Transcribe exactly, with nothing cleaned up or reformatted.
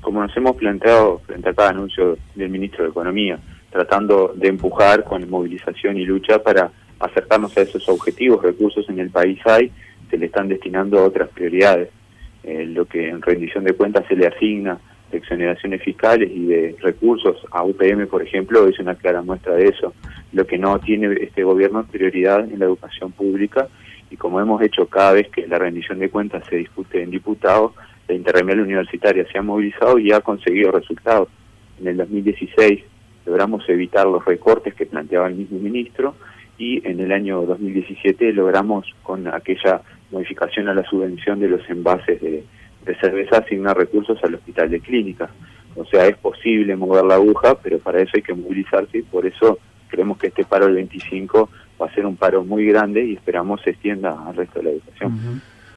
como nos hemos planteado frente a cada anuncio del ministro de Economía, tratando de empujar con movilización y lucha para acercarnos a esos objetivos. Recursos en el país hay, se le están destinando a otras prioridades. Eh, lo que en rendición de cuentas se le asigna de exoneraciones fiscales y de recursos a U P M, por ejemplo, es una clara muestra de eso. Lo que no tiene este gobierno es prioridad en la educación pública, y como hemos hecho cada vez que la rendición de cuentas se discute en diputados, la Interremial Universitaria se ha movilizado y ha conseguido resultados. En el dos mil dieciséis logramos evitar los recortes que planteaba el mismo ministro, y en el año dos mil diecisiete logramos, con aquella modificación a la subvención de los envases de, de cerveza, asignar recursos al Hospital de Clínicas. O sea, es posible mover la aguja, pero para eso hay que movilizarse, y por eso creemos que este paro del veinticinco va a ser un paro muy grande y esperamos se extienda al resto de la educación. Uh-huh.